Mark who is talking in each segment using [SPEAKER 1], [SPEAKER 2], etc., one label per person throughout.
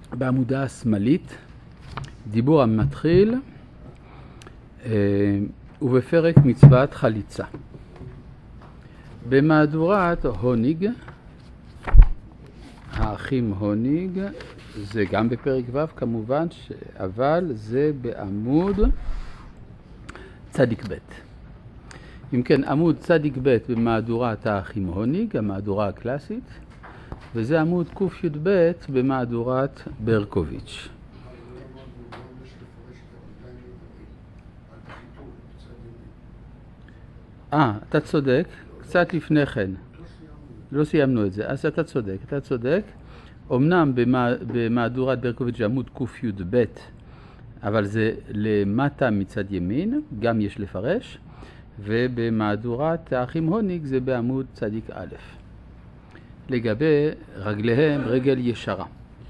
[SPEAKER 1] בעמודה השמאלית, דיבור המתחיל ובפרק מצוות חליצה. במהדורת הוניג, האחים הוניג, זה גם בפרק ו' כמובן, אבל זה בעמוד צדיק ב'. אם כן, עמוד צדיק ב' במהדורת האחים הוניג, המהדורה הקלאסית, וזה עמוד ק"ב במהדורת ברקוביץ'. אתה צודק, קצת לפני כן. לא סיימנו את זה, אז אתה צודק. אמנם במהדורת ברקוביץ' עמוד ק"ב, אבל זה למטה מצד ימין, גם יש לפרש, ובמהדורת האחים הוניג זה בעמוד צדיק א'. לגבי רגליהם, רגל ישרה.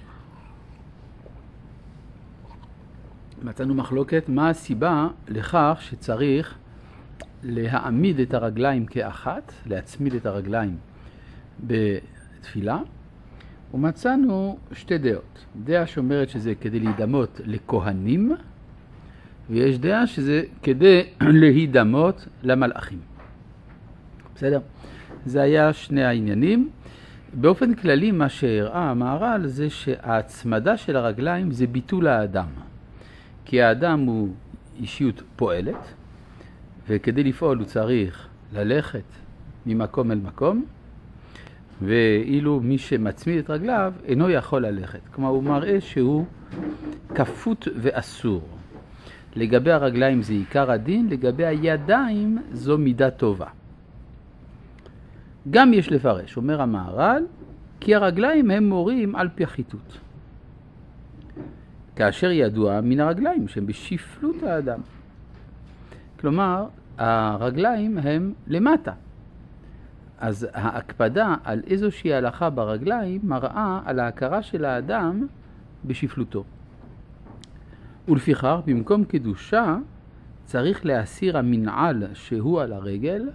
[SPEAKER 1] מצאנו מחלוקת מה הסיבה לכך שצריך להעמיד את הרגליים כאחת, להצמיד את הרגליים בתפילה, ומצאנו שתי דעות. דעה שאומרת שזה כדי להידמות לכהנים, ויש דעה שזה כדי להידמות למלאכים. בסדר? זה היה שני העניינים. באופן כללי מה שהראה המהר"ל זה שההצמדה של הרגליים זה ביטול האדם. כי האדם הוא אישיות פועלת, וכדי לפעול הוא צריך ללכת ממקום אל מקום, ואילו מי שמצמיד את רגליו אינו יכול ללכת. כלומר הוא מראה שהוא כפות ואסור. לגבי הרגליים זה עיקר הדין, לגבי הידיים זו מידה טובה. גם יש לפרש, אומר המהר"ל, כי הרגליים הם מורים על פי החיתות. כאשר ידוע מן הרגליים שהם בשפלות האדם. כלומר, הרגליים הם למטה. אז ההקפדה על איזושהי הלכה ברגליים מראה על ההכרה של האדם בשפלותו. ולפיכך, במקום קדושה, צריך להסיר המנעל שהוא על הרגל,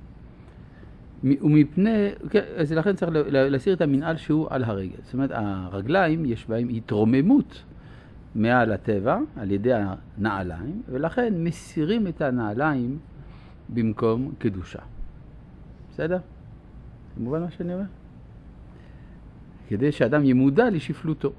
[SPEAKER 1] אז לכן צריך להסיר את המנעל שהוא על הרגל. זאת אומרת, הרגליים יש בהם התרוממות מעל הטבע על ידי הנעליים, ולכן מסירים את הנעליים במקום קדושה. בסדר? כמובן מה שאני אומר? כדי שאדם ימודע לשפלותו.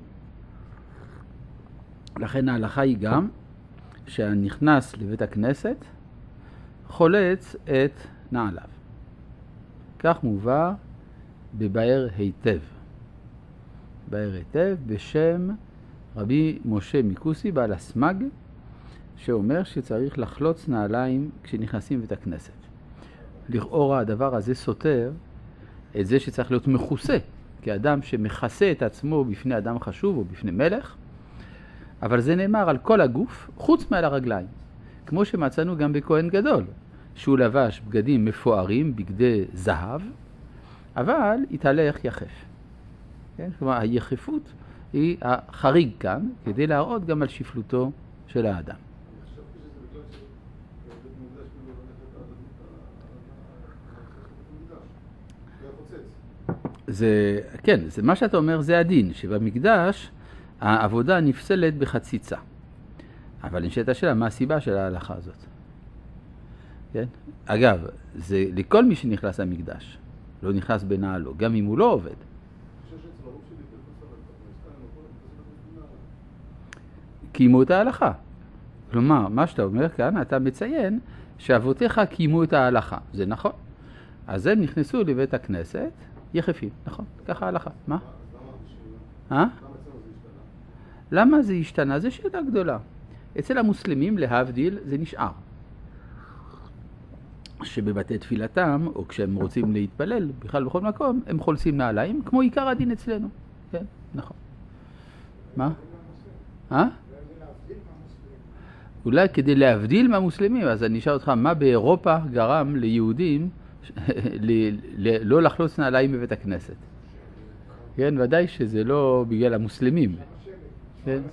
[SPEAKER 1] לכן ההלכה היא גם שהנכנס לבית הכנסת חולץ את נעליו. כך מובא בבאר היטב. באר היטב בשם רבי משה מקוסי בעל הסמג, שאומר שצריך לחלוץ נעליים כשנכנסים לבית הכנסת. לכאורה הדבר הזה סותר את זה שצריך להיות מכוסה, כאדם שמכסה את עצמו בפני אדם חשוב או בפני מלך, אבל זה נאמר על כל הגוף חוץ מעל הרגליים. כמו שמצאנו גם בכהן גדול, שהוא לבש בגדים מפוארים, בגדי זהב, אבל התהלך יחף. כן? כלומר, היחפות היא החריג כאן, כדי להראות גם על שפלותו של האדם. כן, זה מה שאתה אומר, זה הדין, שבמקדש העבודה נפסלת בחציצה. אבל נשאלת השאלה, מה הסיבה של ההלכה הזאת? כן? אגב, זה לכל מי שנכנס למקדש, לא נכנס בנעלו, גם אם הוא לא עובד. קיימו את ההלכה. כלומר, מה שאתה אומר כאן, אתה מציין שאבותיך קיימו את ההלכה. זה נכון. אז הם נכנסו לבית הכנסת יחפים, נכון? ככה ההלכה. מה? למה זה השתנה? זה שאלה גדולה. אצל המוסלמים, להבדיל, זה נשאר. שבבתי תפילתם, או כשהם רוצים להתפלל, בכלל בכל מקום, הם חולצים נעליים, כמו עיקר הדין אצלנו. כן, נכון. מה? אולי כדי להבדיל מהמוסלמים, אז אני אשאל אותך, מה באירופה גרם ליהודים לא לחלוץ נעליים בבית הכנסת? כן, ודאי שזה לא בגלל המוסלמים. כן?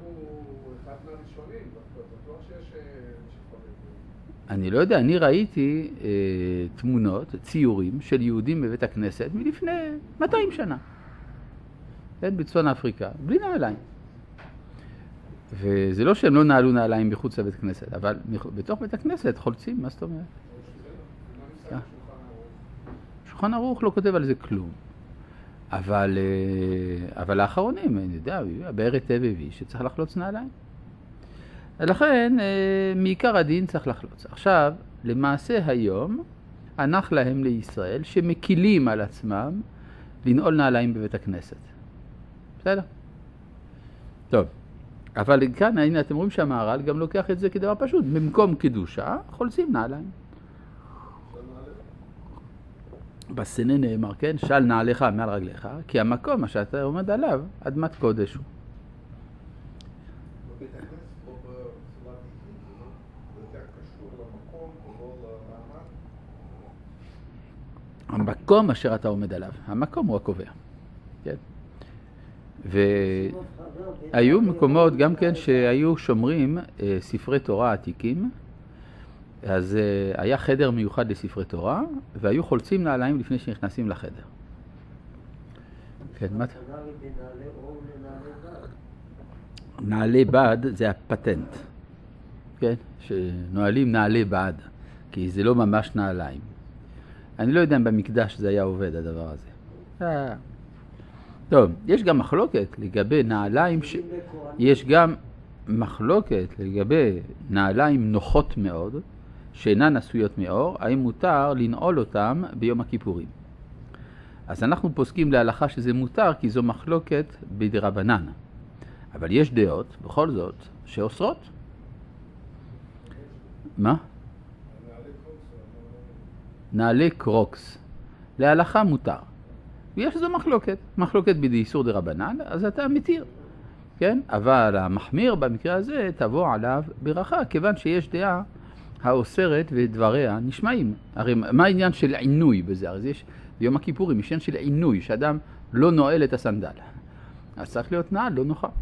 [SPEAKER 1] אני לא יודע, אני ראיתי תמונות, ציורים של יהודים בבית הכנסת מלפני 200 שנה. כן, בצפון אפריקה, בלי נעליים. וזה לא שהם לא נעלו נעליים מחוץ לבית כנסת, אבל בתוך בית הכנסת חולצים, מה זאת אומרת? שולחן ערוך לא כותב על זה כלום. אבל האחרונים, אני יודע, בערת תבבי שצריך לחלוץ נעליים. לכן, מעיקר הדין צריך לחלוץ. עכשיו, למעשה היום, הנח להם לישראל שמקילים על עצמם לנעול נעליים בבית הכנסת. בסדר? טוב. אבל כאן, הנה, אתם רואים שהמהר"ל גם לוקח את זה כדבר פשוט. במקום קדושה, חולצים נעליים. בסנה נאמר, כן? של נעליך מעל רגליך, כי המקום שאתה עומד עליו, אדמת קודש הוא. המקום אשר אתה עומד עליו, המקום הוא הקובע. כן? והיו מקומות גם כן שהיו שומרים ספרי תורה עתיקים, אז היה חדר מיוחד לספרי תורה, והיו חולצים נעליים לפני שנכנסים לחדר. כן, מה? נעלי בד זה הפטנט, כן? שנועלים נעלי בד, כי זה לא ממש נעליים. אני לא יודע אם במקדש זה היה עובד הדבר הזה. טוב, יש גם מחלוקת לגבי נעליים, יש גם מחלוקת לגבי נעליים נוחות מאוד, שאינן עשויות מאור, האם מותר לנעול אותם ביום הכיפורים. אז אנחנו פוסקים להלכה שזה מותר, כי זו מחלוקת בדרבנן. אבל יש דעות, בכל זאת, שאוסרות. מה? נעלי קרוקס. להלכה מותר. ויש איזו מחלוקת בדאיסור דרבנן, אז אתה מתיר. כן? אבל המחמיר במקרה הזה תבוא עליו ברכה, כיוון שיש דעה האוסרת ודבריה נשמעים. הרי מה העניין של עינוי בזה? הרי יש ביום הכיפורים עניין של עינוי, שאדם לא נועל את הסנדל. אז צריך להיות נעל, לא נוחה.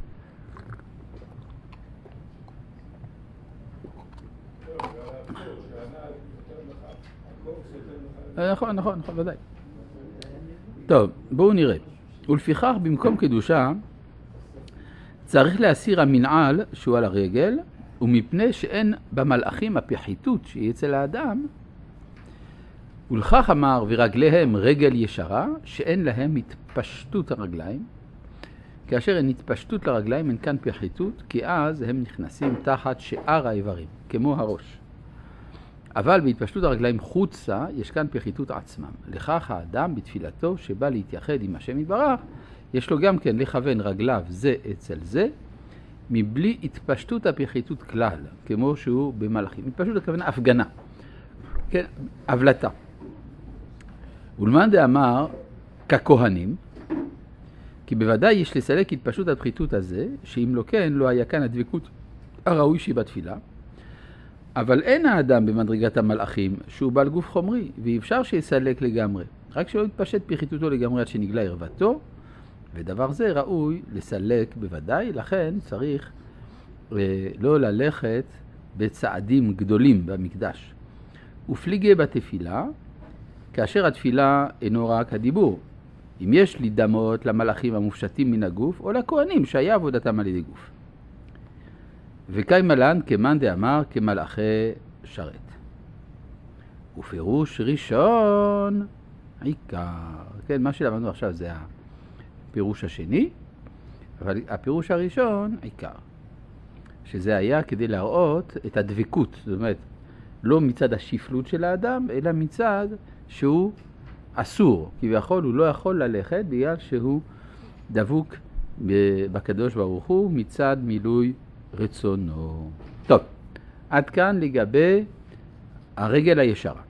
[SPEAKER 1] נכון, ודאי. טוב, בואו נראה. ולפיכך במקום קדושה צריך להסיר המנעל שהוא על הרגל, ומפני שאין במלאכים הפחיתות שהיא אצל האדם, ולכך אמר ורגליהם רגל ישרה, שאין להם התפשטות הרגליים, כאשר אין התפשטות לרגליים אין כאן פחיתות, כי אז הם נכנסים תחת שאר האיברים, כמו הראש. אבל בהתפשטות הרגליים חוצה יש כאן פחיתות עצמם. לכך האדם בתפילתו שבא להתייחד עם השם יתברך, יש לו גם כן לכוון רגליו זה אצל זה, מבלי התפשטות הפחיתות כלל, כמו שהוא במלאכים. התפשטות הכוונה הפגנה, כן, הבלטה. ולמאן דאמר ככהנים, כי בוודאי יש לסלק התפשטות הפחיתות הזה, שאם לא כן לא היה כאן הדבקות הראוי שהיא בתפילה, אבל אין האדם במדרגת המלאכים שהוא בעל גוף חומרי, ואי אפשר שיסלק לגמרי, רק שלא יתפשט פחיתותו לגמרי עד שנגלה ערוותו, ודבר זה ראוי לסלק בוודאי, לכן צריך לא ללכת בצעדים גדולים במקדש. ופליגי בתפילה, כאשר התפילה אינו רק הדיבור. אם יש לי דמות למלאכים המופשטים מן הגוף, או לכהנים שהיה עבודתם על ידי גוף. וקיימלן כמאן דאמר כמלאכי שרת. ופירוש ראשון עיקר. כן, מה שלמדנו עכשיו זה הפירוש השני, אבל הפירוש הראשון עיקר. שזה היה כדי להראות את הדבקות, זאת אומרת, לא מצד השפלות של האדם, אלא מצד שהוא אסור, כביכול הוא לא יכול ללכת בגלל שהוא דבוק בקדוש ברוך הוא מצד מילוי רצונו. טוב, עד כאן לגבי הרגל הישרה.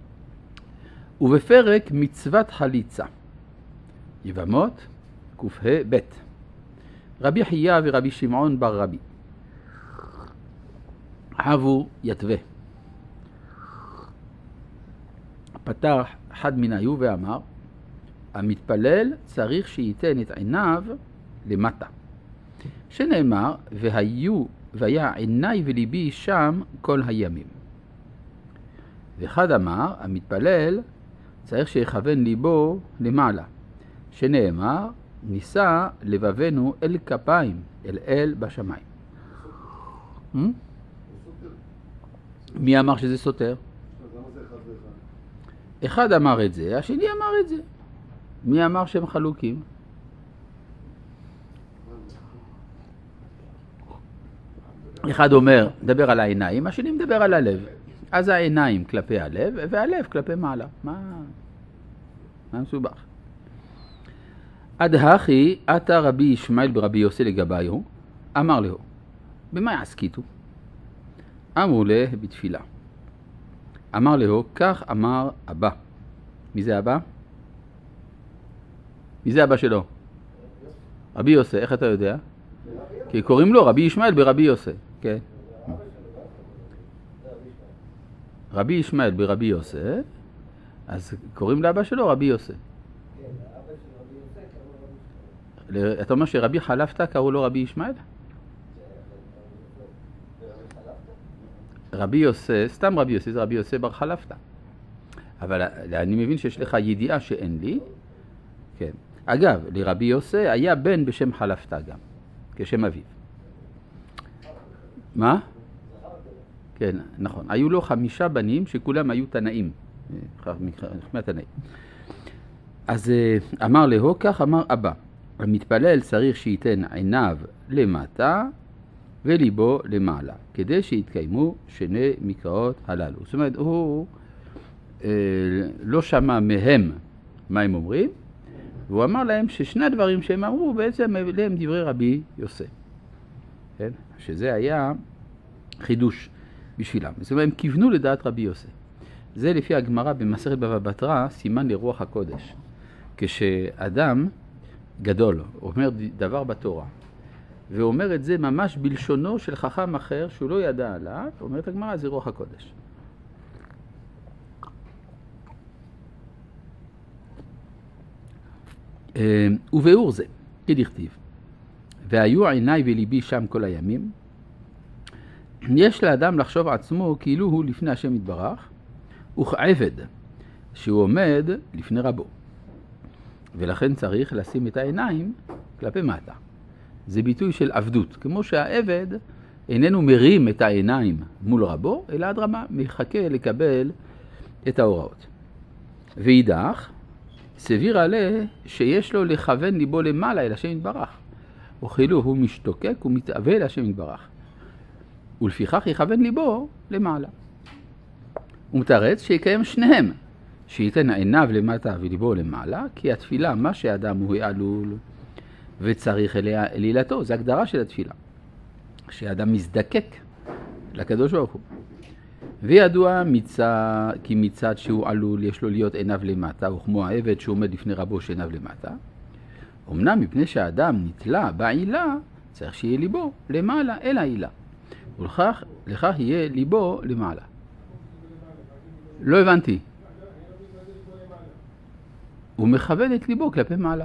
[SPEAKER 1] ובפרק מצוות חליצה, יבמות ק"ה ב' רבי חייא ורבי שמעון בר רבי חבו יתווה. פתח אחד מן היו ואמר, המתפלל צריך שייתן את עיניו למטה. שנאמר, והיה עיניי וליבי שם כל הימים. ואחד אמר, המתפלל צריך שיכוון ליבו למעלה. שנאמר, נישא לבבנו אל כפיים, אל אל בשמיים. מי אמר שזה סותר? אחד אמר את זה, השני אמר את זה. מי אמר שהם חלוקים? אחד אומר, מדבר על העיניים, השני מדבר על הלב. אז העיניים כלפי הלב, והלב כלפי מעלה. מה מסובך? עד הכי, עתה רבי ישמעאל ברבי יוסי לגביו, אמר לו, במה יעסקיתו? אמרו לה בתפילה. אמר לו, כך אמר אבא. מי זה אבא? מי זה אבא שלו? רבי יוסי, איך אתה יודע? כי קוראים לו רבי ישמעאל ברבי יוסי. כן. רבי ישמעאל ברבי יוסי, אז קוראים לאבא שלו רבי יוסי. אתה אומר שרבי חלפתא קראו לו רבי ישמעאל? רבי יוסי, סתם רבי יוסי, זה רבי יוסי בר חלפתא. אבל אני מבין שיש לך ידיעה שאין לי. כן. אגב, לרבי יוסי היה בן בשם חלפתא גם, כשם אביו. מה? כן, נכון. היו לו 5 בנים שכולם היו תנאים. חכמי התנאים. אז אמר לו, כך אמר אבא. המתפלל צריך שייתן עיניו למטה וליבו למעלה, כדי שיתקיימו שני מקראות הללו. זאת אומרת, הוא לא שמע מהם מה הם אומרים, והוא אמר להם ששני הדברים שהם אמרו בעצם הם דברי רבי יוסי. כן? שזה היה חידוש בשבילם. זאת אומרת, הם כיוונו לדעת רבי יוסי. זה לפי הגמרא במסכת בבא בתרא, סימן לרוח הקודש. כשאדם גדול אומר דבר בתורה, ואומר את זה ממש בלשונו של חכם אחר שהוא לא ידע עליו, אומרת הגמרא, זה רוח הקודש. ובאור זה, כדכתיב, והיו עיניי וליבי שם כל הימים, יש לאדם לחשוב עצמו כאילו הוא לפני השם יתברך, וכעבד שהוא עומד לפני רבו. ולכן צריך לשים את העיניים כלפי מטה. זה ביטוי של עבדות, כמו שהעבד איננו מרים את העיניים מול רבו, אלא אדרבה מחכה לקבל את ההוראות. ואידך, סביר עליה שיש לו לכוון ליבו למעלה אל השם יתברך. וכאילו הוא משתוקק ומתאווה אל השם יתברך. ולפיכך יכוון ליבו למעלה. הוא מתרץ שיקיים שניהם, שייתן עיניו למטה וליבו למעלה, כי התפילה, מה שאדם הוא עלול וצריך אלילתו, זה הגדרה של התפילה. שאדם מזדקק לקדוש ברוך הוא. וידוע כי מצד שהוא עלול יש לו להיות עיניו למטה, וכמו העבד שהוא עומד לפני רבו שעיניו למטה. אמנם מפני שהאדם נתלה בעילה, צריך שיהיה ליבו למעלה אל העילה. ולכך יהיה ליבו למעלה. לא הבנתי. הוא מכוון את ליבו כלפי מעלה.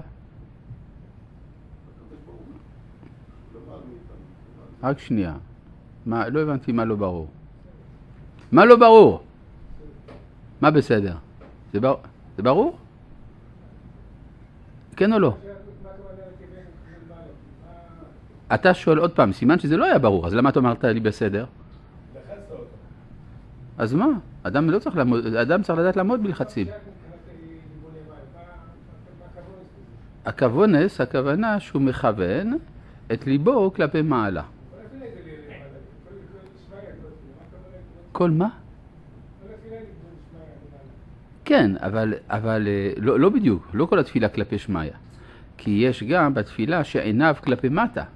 [SPEAKER 1] רק שנייה. לא הבנתי מה לא ברור. מה לא ברור? מה בסדר? זה ברור? כן או לא? אתה שואל עוד פעם, סימן שזה לא היה ברור, אז למה אתה אמרת לי בסדר? אז מה? אדם לא צריך לעמוד, אדם צריך לדעת לעמוד בלחצים. הכוונס, הכוונה שהוא מכוון את ליבו כלפי מעלה. כל מה? כן, אבל לא בדיוק, לא כל התפילה כלפי שמיה. כי יש גם בתפילה שעיניו כלפי מטה.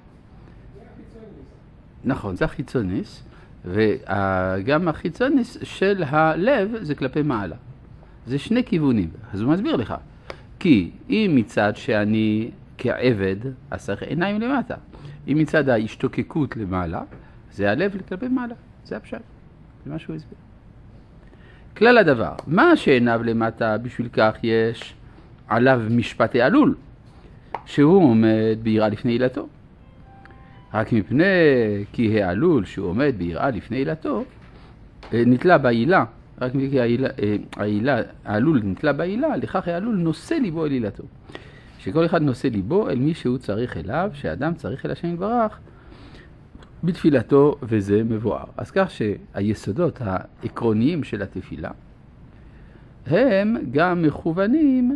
[SPEAKER 1] נכון, זה החיצוניס, וגם החיצוניס של הלב זה כלפי מעלה. זה שני כיוונים, אז הוא מסביר לך. כי אם מצד שאני כעבד, אז צריך עיניים למטה. אם מצד ההשתוקקות למעלה, זה הלב כלפי מעלה. זה הפשט. זה מה שהוא הסביר. כלל הדבר, מה שעיניו למטה בשביל כך יש עליו משפטי עלול, שהוא עומד ביראה לפני עילתו. רק מפני כי העלול שהוא עומד ביראה לפני עילתו, נתלה בעילה, רק מפני כי העלול נתלה בעילה, לכך העלול נושא ליבו אל עילתו. שכל אחד נושא ליבו אל מי שהוא צריך אליו, שהאדם צריך אל השם יתברך בתפילתו, וזה מבואר. אז כך שהיסודות העקרוניים של התפילה הם גם מכוונים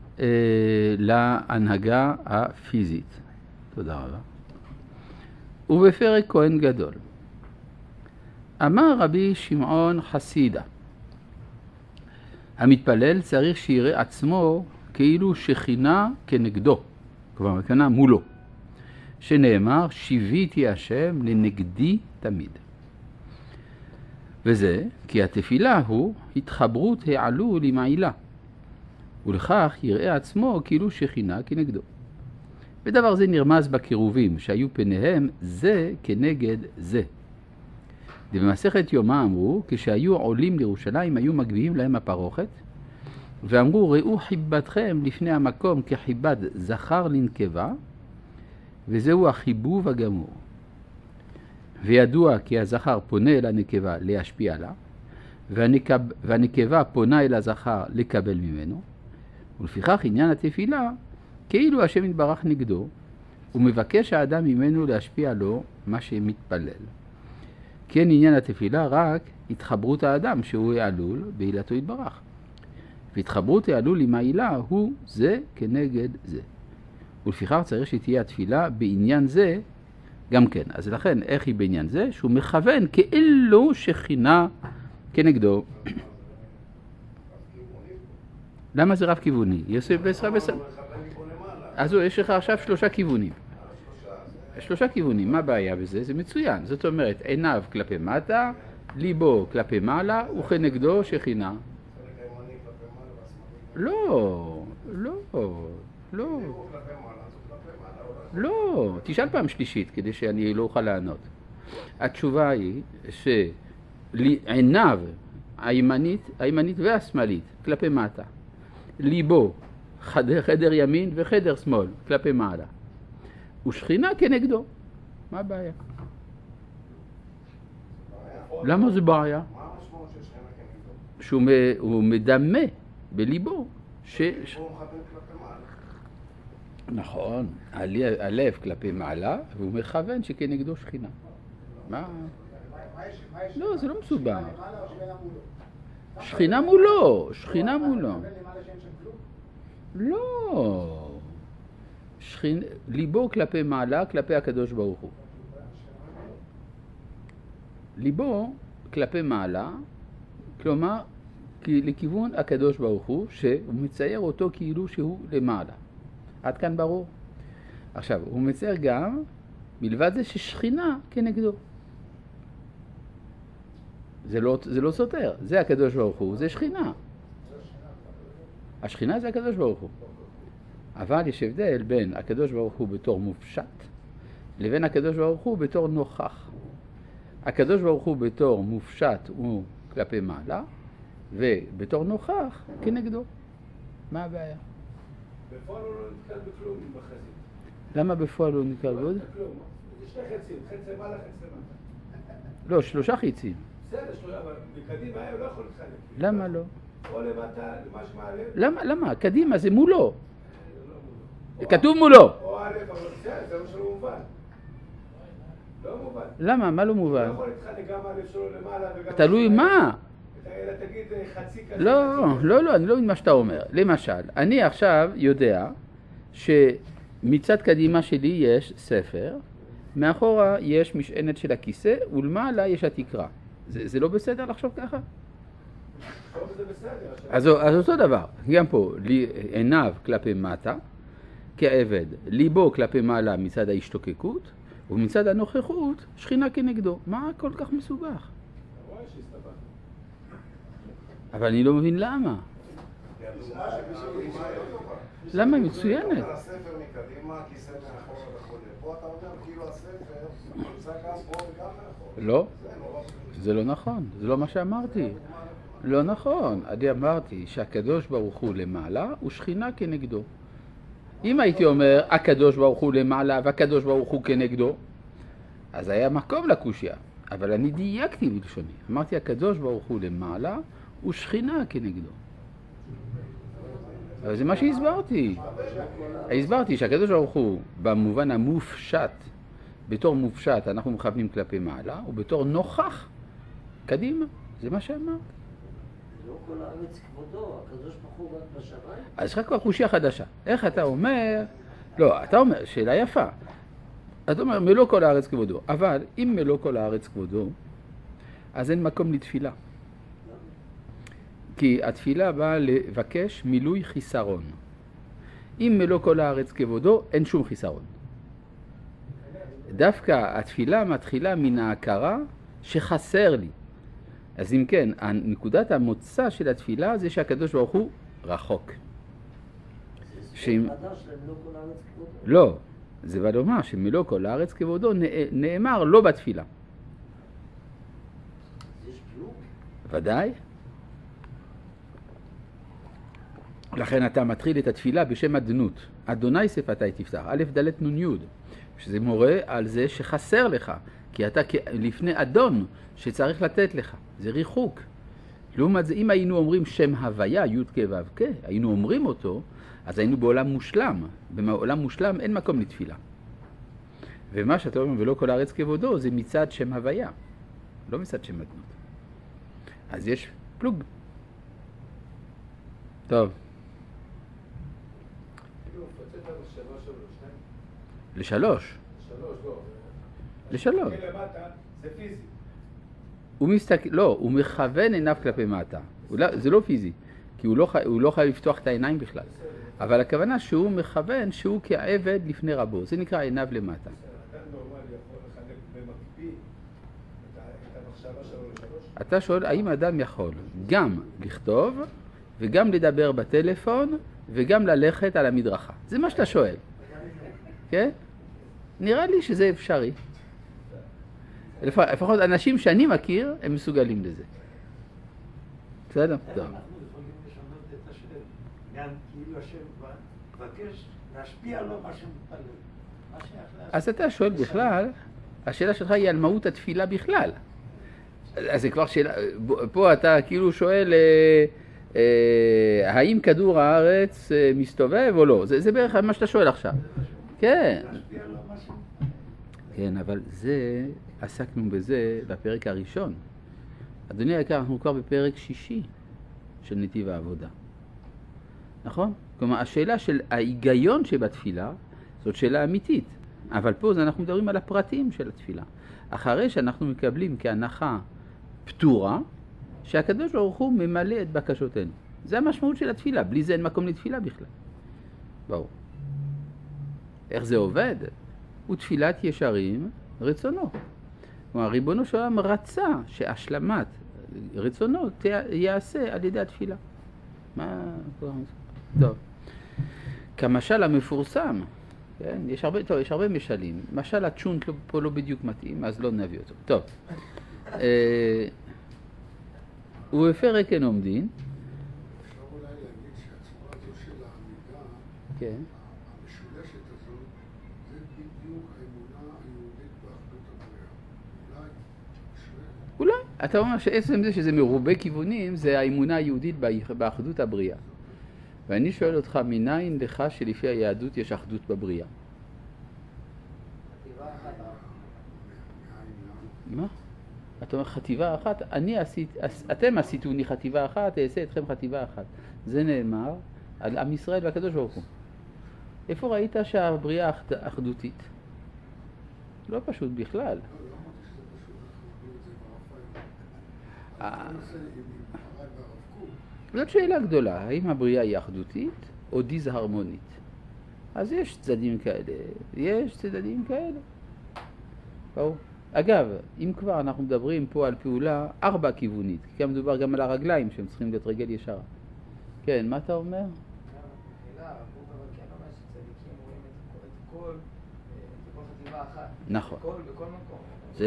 [SPEAKER 1] להנהגה הפיזית. תודה רבה. ובפרק כהן גדול אמר רבי שמעון חסידה, המתפלל צריך שיראה עצמו כאילו שכינה כנגדו, כלומר מכנה מולו, שנאמר שיוויתי השם לנגדי תמיד. וזה כי התפילה הוא התחברות העלו למעילה, ולכך יראה עצמו כאילו שכינה כנגדו. ודבר זה נרמז בקירובים שהיו פניהם זה כנגד זה. ובמסכת יומא אמרו, כשהיו עולים לירושלים היו מגביהים להם הפרוכת, ואמרו ראו חיבתכם לפני המקום כחיבת זכר לנקבה, וזהו החיבוב הגמור. וידוע כי הזכר פונה אל הנקבה להשפיע לה, והנקבה פונה אל הזכר לקבל ממנו, ולפיכך עניין התפילה כאילו השם יתברך נגדו, ומבקש האדם ממנו להשפיע לו מה שמתפלל. כן עניין התפילה רק התחברות האדם שהוא העלול בעילתו יתברך. והתחברות העלול עם העילה הוא זה כנגד זה. ולפיכך צריך שתהיה התפילה בעניין זה גם כן. אז לכן איך היא בעניין זה? שהוא מכוון כאילו שכינה כנגדו. למה זה רב כיווני? יוסף בסדר. אז יש לך עכשיו 3 כיוונים. 3 כיוונים, מה הבעיה בזה? זה מצוין. זאת אומרת, עיניו כלפי מטה, ליבו כלפי מעלה, וכנגדו שכינה. לא, לא, לא. לא, תשאל פעם שלישית כדי שאני לא אוכל לענות. התשובה היא שעיניו הימנית והשמאלית כלפי מטה, ליבו חדר ימין וחדר שמאל כלפי מעלה, ושכינה כנגדו. מה הבעיה? למה זה בעיה?
[SPEAKER 2] מה המשמעות של שכינה כנגדו?
[SPEAKER 1] שהוא מדמה בליבו
[SPEAKER 2] הוא מכוון כלפי מעלה.
[SPEAKER 1] נכון, הלב כלפי מעלה, והוא מכוון שכנגדו שכינה. מה? לא, זה לא מסובך. שכינה מולו, שכינה מולו. לא. ליבו כלפי מעלה, כלפי הקדוש ברוך הוא. ליבו כלפי מעלה, כלומר, לכיוון הקדוש ברוך הוא, שהוא מצייר אותו כאילו שהוא למעלה. עד כאן ברור. עכשיו, הוא מצייר גם, מלבד זה ששכינה כנגדו. זה לא סותר, זה הקדוש ברוך הוא, זה שכינה. השכינה זה הקדוש ברוך הוא. אבל יש הבדל בין הקדוש ברוך הוא בתור מופשט, לבין הקדוש ברוך הוא בתור נוכח. הקדוש ברוך הוא בתור מופשט הוא כלפי מעלה, ובתור נוכח כנגדו. מה הבעיה?
[SPEAKER 2] בפועל הוא לא נתקל בכלום בחזית.
[SPEAKER 1] למה בפועל הוא נתקל בו?
[SPEAKER 2] זה כלום. זה 2 חצים, חצי מעלה, חצי למטה.
[SPEAKER 1] לא, 3 חיצים.
[SPEAKER 2] בסדר, 3, אבל מקדימה הוא לא יכול להתחלק.
[SPEAKER 1] למה לא?
[SPEAKER 2] או למטה, למה שמעלה.
[SPEAKER 1] למה? קדימה זה מולו. כתוב מולו.
[SPEAKER 2] או א', אבל בסדר, זה לא שלא מובן. לא מובן.
[SPEAKER 1] למה? מה לא מובן?
[SPEAKER 2] לא יכול להתחלק גם א' שלו למעלה וגם...
[SPEAKER 1] תלוי מה?
[SPEAKER 2] אלא תגיד חצי כזה.
[SPEAKER 1] לא, אני לא מבין מה שאתה אומר. למשל, אני עכשיו יודע שמצד קדימה שלי יש ספר, מאחורה יש משענת של הכיסא, ולמעלה יש התקרה. זה לא בסדר לחשוב ככה? אז אותו דבר, גם פה, עיניו כלפי מטה, כעבד, ליבו כלפי מעלה מצד ההשתוקקות, ומצד הנוכחות, שכינה כנגדו. מה כל כך מסובך? אבל אני לא מבין למה. למה? מצוינת.
[SPEAKER 2] הספר מקדימה, כיסא מאחורה וכו'. פה אתה אומר כאילו הספר נמצא גם פה וגם מאחורה.
[SPEAKER 1] לא, זה לא נכון, זה לא מה שאמרתי. לא נכון, אני אמרתי שהקדוש ברוך הוא למעלה ושכינה כנגדו. אם הייתי אומר הקדוש ברוך הוא למעלה והקדוש ברוך הוא כנגדו, אז היה מקום לקושיה. אבל אני דייקתי בלשוני. אמרתי הקדוש ברוך הוא למעלה ושכינה כנגדו. אבל זה מה שהסברתי. הסברתי שהקדוש ברוך הוא במובן המופשט, בתור מופשט אנחנו מכוונים כלפי מעלה, ובתור נוכח קדימה. זה מה שאמרת.
[SPEAKER 3] לא כל הארץ כבודו, הקדוש ברוך הוא רק בשמיים.
[SPEAKER 1] אז יש לך כבר חושיה חדשה. איך אתה אומר? לא, אתה אומר, שאלה יפה. אתה אומר, מלוא כל הארץ כבודו. אבל אם מלוא כל הארץ כבודו, אז אין מקום לתפילה. כי התפילה באה לבקש מילוי חיסרון. אם מלוא כל הארץ כבודו, אין שום חיסרון. דווקא התפילה מתחילה מן ההכרה שחסר לי. אז אם כן, נקודת המוצא של התפילה זה שהקדוש ברוך הוא רחוק.
[SPEAKER 3] זה ספר חדש למלוא כל הארץ כבודו.
[SPEAKER 1] לא, זה בא לומר שמלוא כל הארץ כבודו נאמר לא בתפילה.
[SPEAKER 3] יש פלוג?
[SPEAKER 1] ודאי. לכן אתה מתחיל את התפילה בשם אדנות. אדוני שפתי תפתח, א' ד' נ' י', שזה מורה על זה שחסר לך, כי אתה לפני אדון שצריך לתת לך. זה ריחוק. לעומת זה, אם היינו אומרים שם הוויה, י' כ' ו' כ', היינו אומרים אותו, אז היינו בעולם מושלם. בעולם מושלם אין מקום לתפילה. ומה שאתה אומר, ולא כל הארץ כבודו, זה מצד שם הוויה, לא מצד שם אדנות. אז יש פלוג. טוב. לשלוש. לשלוש.
[SPEAKER 2] זה פיזי.
[SPEAKER 1] הוא מסתכל, לא, הוא מכוון עיניו כלפי מטה. זה לא פיזי, כי הוא לא חייב לפתוח את העיניים בכלל. אבל הכוונה שהוא מכוון שהוא כעבד לפני רבו. זה נקרא עיניו למטה.
[SPEAKER 2] אדם נורמלי יכול לחלק במקביל את המחשבה שלו לשלוש?
[SPEAKER 1] אתה שואל, האם אדם יכול גם לכתוב וגם לדבר בטלפון וגם ללכת על המדרכה? זה מה שאתה שואל. כן? נראה לי שזה אפשרי. לפחות אנשים שאני מכיר, הם מסוגלים לזה. בסדר? טוב.
[SPEAKER 4] אנחנו יכולים לשנות את השם, גם כאילו השם מבקש להשפיע לו מה שמתפלל.
[SPEAKER 1] אז אתה שואל בכלל, השאלה שלך היא על מהות התפילה בכלל. אז זה כבר שאלה, פה אתה כאילו שואל, האם כדור הארץ מסתובב או לא? זה בערך מה שאתה שואל עכשיו. כן. כן, אבל זה, עסקנו בזה בפרק הראשון. אדוני היקר, אנחנו כבר בפרק 6 של נתיב העבודה. נכון? כלומר, השאלה של ההיגיון שבתפילה, זאת שאלה אמיתית. אבל פה אנחנו מדברים על הפרטים של התפילה. אחרי שאנחנו מקבלים כהנחה פתורה, שהקדוש ברוך הוא ממלא את בקשותינו. זה המשמעות של התפילה. בלי זה אין מקום לתפילה בכלל. ברור. איך זה עובד? הוא תפילת ישרים רצונו. כלומר, ריבונו של עולם רצה שהשלמת רצונו יעשה על ידי התפילה. מה? טוב. כמשל המפורסם, כן? יש הרבה משלים. משל הצ'ונט פה לא בדיוק מתאים, אז לא נביא אותו. טוב. ובפרק אין עומדין.
[SPEAKER 5] אפשר אולי להגיד שהצורה הזו של העמידה,
[SPEAKER 1] כן.
[SPEAKER 5] המשולשת הזאת, זה בדיוק האמונה היהודית באחדות הבריאה.
[SPEAKER 1] אולי. אתה אומר שעצם זה שזה מרובה כיוונים, זה האמונה היהודית באחדות הבריאה. ואני שואל אותך, מניין לך שלפי היהדות יש אחדות בבריאה? מה? אתה אומר חטיבה אחת, אתם עשיתוני חטיבה אחת, אעשה אתכם חטיבה אחת. זה נאמר על עם ישראל והקדוש ברוך הוא. איפה ראית שהבריאה אחדותית? לא פשוט בכלל. זאת שאלה גדולה, האם הבריאה היא אחדותית או דיסהרמונית? אז יש צדדים כאלה. ברור. אגב, אם כבר אנחנו מדברים פה על פעולה 4 כיוונית, כי כאן מדובר גם על הרגליים שהם צריכים להיות רגל ישרה. כן, מה אתה אומר?
[SPEAKER 4] אבל כן אומר שצדיקים רואים את כל חטיבה אחת.
[SPEAKER 1] נכון.
[SPEAKER 4] בכל מקום.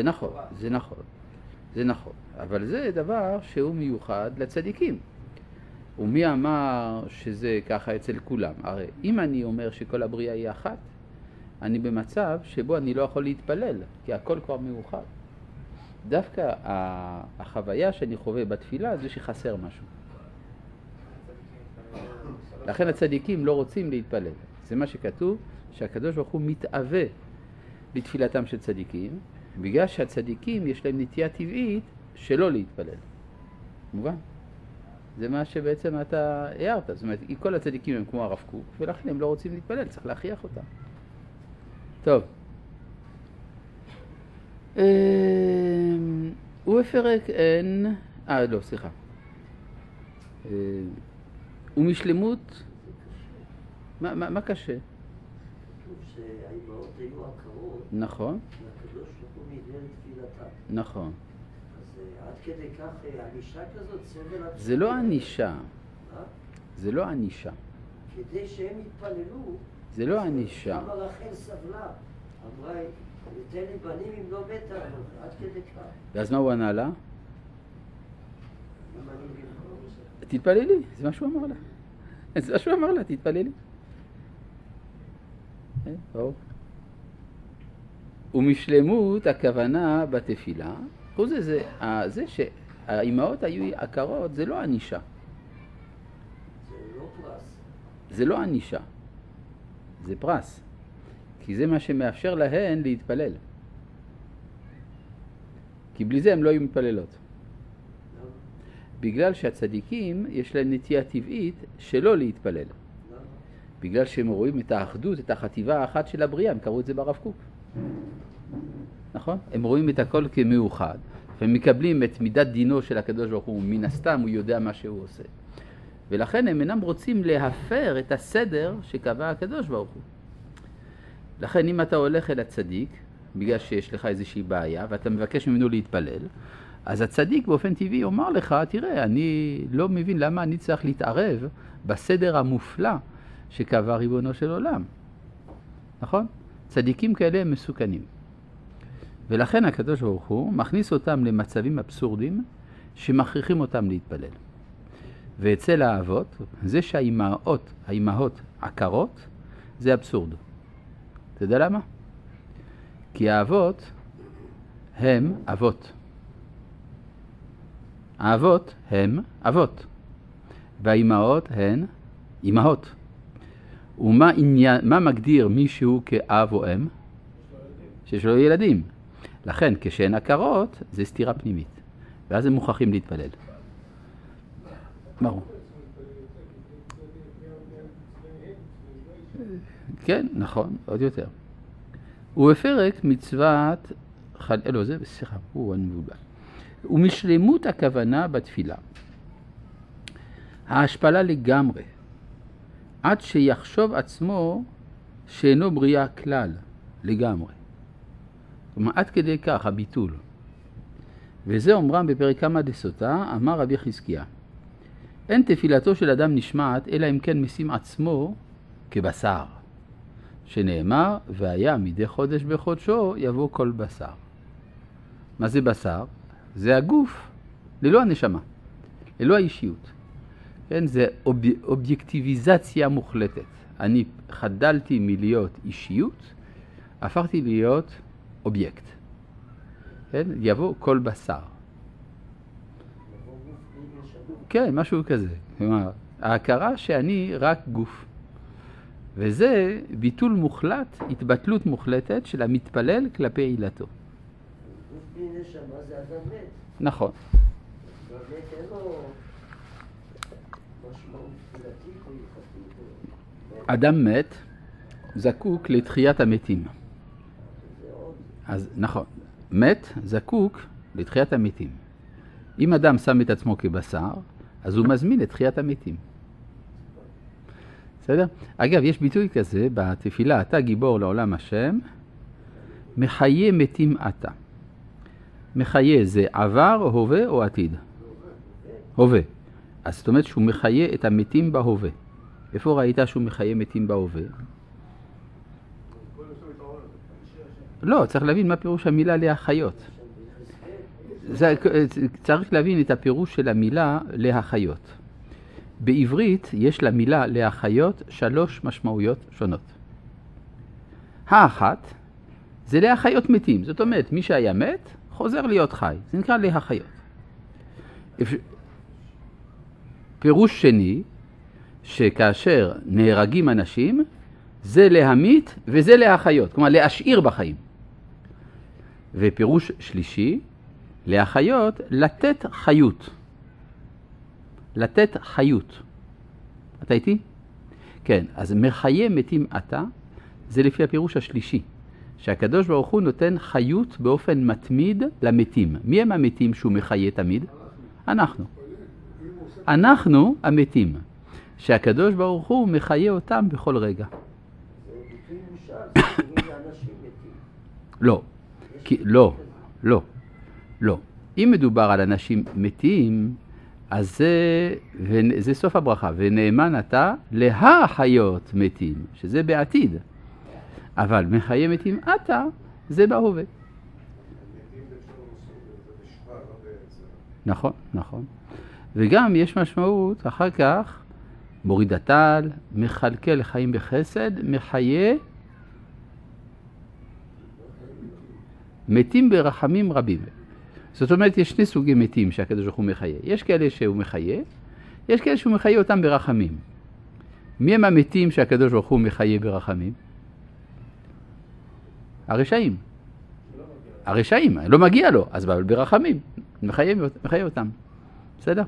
[SPEAKER 1] זה נכון. אבל זה דבר שהוא מיוחד לצדיקים. ומי אמר שזה ככה אצל כולם? הרי אם אני אומר שכל הבריאה היא אחת, אני במצב שבו אני לא יכול להתפלל, כי הכל כבר מאוחד. דווקא החוויה שאני חווה בתפילה זה שחסר משהו. לכן הצדיקים לא רוצים להתפלל. זה מה שכתוב, שהקדוש ברוך הוא מתאווה בתפילתם של צדיקים, בגלל שהצדיקים יש להם נטייה טבעית שלא להתפלל. מובן? זה מה שבעצם אתה הערת. זאת אומרת, כל הצדיקים הם כמו הרב קוק, ולכן הם לא רוצים להתפלל, צריך להכריח אותם. טוב. ובפרק אין... לא, סליחה. ומשלמות... מה קשה?
[SPEAKER 3] כתוב שהאימהות היו עקרות.
[SPEAKER 1] נכון.
[SPEAKER 3] והקדוש ברוך הוא נדמה לתפילתם.
[SPEAKER 1] נכון.
[SPEAKER 3] אז עד כדי כך ענישה כזאת, סבל עד...
[SPEAKER 1] זה לא ענישה. זה לא ענישה.
[SPEAKER 3] כדי שהם יתפללו...
[SPEAKER 1] זה לא ענישה.
[SPEAKER 3] למה רחל סבלה? אמרה, ניתן לי בנים אם לא מתה, עד כדי כך.
[SPEAKER 1] ואז מה הוא ענה לה?
[SPEAKER 3] אם אני במקום זה.
[SPEAKER 1] תתפללי, זה מה שהוא אמר לה. זה מה שהוא אמר לה, תתפללי. ומשלמות הכוונה בתפילה, חוץ זה שהאימהות היו עקרות, זה לא ענישה.
[SPEAKER 3] זה לא פרס.
[SPEAKER 1] זה לא ענישה. זה פרס. כי זה מה שמאפשר להן להתפלל. כי בלי זה הן לא היו מתפללות. בגלל שהצדיקים יש להם נטייה טבעית שלא להתפלל. בגלל שהם רואים את האחדות, את החטיבה האחת של הבריאה, הם קראו את זה ברב קוק. נכון? הם רואים את הכל כמאוחד, והם מקבלים את מידת דינו של הקדוש ברוך הוא, מן הסתם הוא יודע מה שהוא עושה. ולכן הם אינם רוצים להפר את הסדר שקבע הקדוש ברוך הוא. לכן אם אתה הולך אל הצדיק, בגלל שיש לך איזושהי בעיה, ואתה מבקש ממנו להתפלל, אז הצדיק באופן טבעי אומר לך, תראה, אני לא מבין למה אני צריך להתערב בסדר המופלא שקבע ריבונו של עולם. נכון? צדיקים כאלה הם מסוכנים. ולכן הקדוש ברוך הוא מכניס אותם למצבים אבסורדים שמכריחים אותם להתפלל. ואצל האבות, זה שהאימהות עקרות, זה אבסורד. אתה יודע למה? כי האבות הם אבות. האבות הם אבות. והאימהות הן אימהות. ומה מגדיר מישהו כאב או אם? שיש לו ילדים. לכן כשהן עקרות זה סתירה פנימית. ואז הם מוכרחים להתפלל. ברור. כן, נכון, עוד יותר. ובפרק מצוות... לא, זה בסדר, אני מבולבל. ומשלמות הכוונה בתפילה. ההשפלה לגמרי. עד שיחשוב עצמו שאינו בריאה כלל, לגמרי. כלומר, עד כדי כך הביטול. וזה אומרם בפרק כמה דסוטה, אמר רבי חזקיה. אין תפילתו של אדם נשמעת, אלא אם כן משים עצמו כבשר. שנאמר, והיה מדי חודש בחודשו יבוא כל בשר. מה זה בשר? זה הגוף, ללא הנשמה, ללא האישיות. כן, זה אובייקטיביזציה מוחלטת. אני חדלתי מלהיות אישיות, הפכתי להיות אובייקט. כן, יבוא כל בשר. כן, משהו כזה. כלומר, ההכרה שאני רק גוף. וזה ביטול מוחלט, התבטלות מוחלטת של המתפלל כלפי עילתו.
[SPEAKER 3] גוף בלי נשמה זה אדם מת.
[SPEAKER 1] נכון.
[SPEAKER 3] באמת אין לו משמעות תפילתית או הלכתית.
[SPEAKER 1] אדם מת זקוק לתחיית המתים.
[SPEAKER 3] זה עוד.
[SPEAKER 1] אז נכון, מת זקוק לתחיית המתים. אם אדם שם את עצמו כבשר, אז הוא מזמין לתחיית המתים. בסדר? אגב, יש ביטוי כזה בתפילה, אתה גיבור לעולם השם, מחיה מתים אתה. מחיה זה עבר, הווה או עתיד? הווה. אז זאת אומרת שהוא מחיה את המתים בהווה. איפה ראית שהוא מחיה מתים בהווה? לא, צריך להבין מה פירוש המילה להחיות. צריך להבין את הפירוש של המילה להחיות. בעברית יש למילה להחיות 3 משמעויות שונות. האחת זה להחיות מתים. זאת אומרת, מי שהיה מת חוזר להיות חי. זה נקרא להחיות. פירוש שני, שכאשר נהרגים אנשים, זה להמית וזה להחיות, כלומר להשאיר בחיים. ופירוש שלישי, להחיות, לתת חיות. לתת חיות. אתה איתי? כן, אז מחיה מתים אתה, זה לפי הפירוש השלישי, שהקדוש ברוך הוא נותן חיות באופן מתמיד למתים. מי הם המתים שהוא מחיה תמיד? אנחנו. אנחנו המתים, שהקדוש ברוך הוא מחיה אותם בכל רגע.
[SPEAKER 3] זה ביטוי משאל, זה ביטוי לאנשים מתים.
[SPEAKER 1] לא, לא. אם מדובר על אנשים מתים, אז זה סוף הברכה, ונאמן אתה להחיות מתים, שזה בעתיד. אבל מחיה מתים אתה, זה בהווה. נכון, נכון. וגם יש משמעות, אחר כך, מוריד הטל, מחלקל חיים בחסד, מחיה מתים ברחמים רבים. זאת אומרת, יש שני סוגי מתים שהקדוש ברוך הוא מחיה. יש כאלה שהוא מחיה, יש כאלה שהוא מחיה אותם ברחמים. מי הם המתים שהקדוש ברוך הוא מחיה ברחמים? הרשעים. הרשעים, לא מגיע לו, אז ברחמים, מחיה אותם. בסדר?